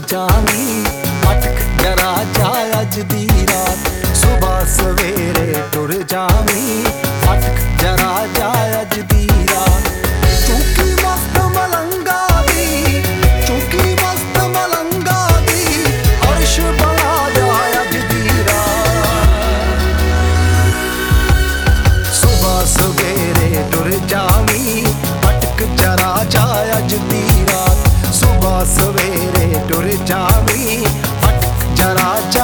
Xavi अटक जरा जा अज दी रात सुबह सवेरे टुर जावी अटक जरा जा अज दी रात चूकी मस्त मलंगा दी चूकी मस्त मलंगा दी अर्श बना जा अज दी रात सुबह सवेरे टुर जावी अटक जरा जा अज दी रात सुबह सवेरे टुर जावी अटक जरा जा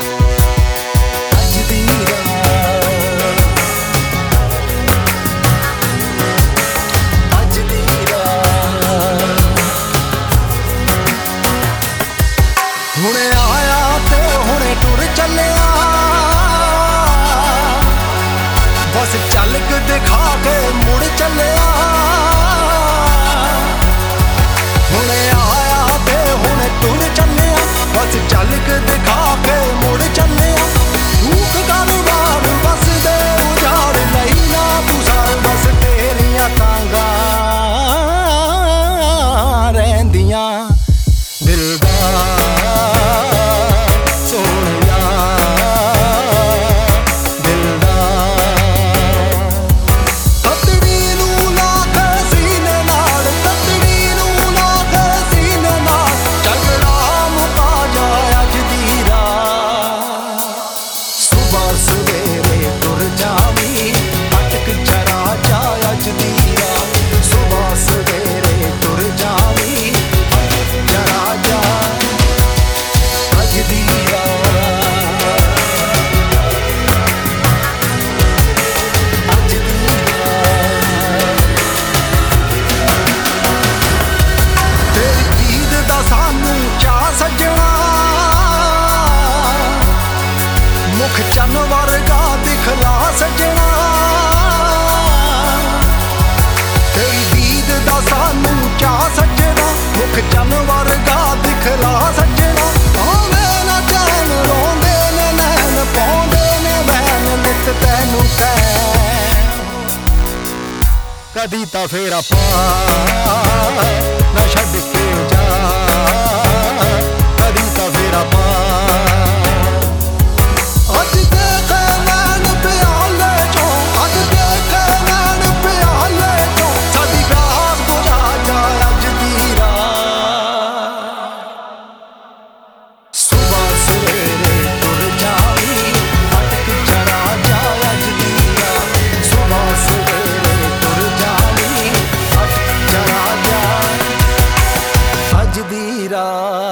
अज दी रात अज दी रात हुणे आया ते हुणे टुर चलिया बस चल के दिखा के मुड़ चलिया हुणे आया ते हुणे टुर चलिया बस चल के दिखा के मुड़ चलिया रूख गलबार बस दे उजाड़ नहीं ना तुसार बस तेरियां तांगा रहिंदियां दिलदार सोहणिया मुख चन वर्गा दिखला सजना तेरी दीद दा सानू चा सजना मुख चन वर्गा दिखला सजना आवे ना चैन रोंदे ने नैन पौंदे ने वैन नित तैनू कैन कदी तां फेरा पा ना छड्ड के जा कदी तां फेरा पा अज दी रात।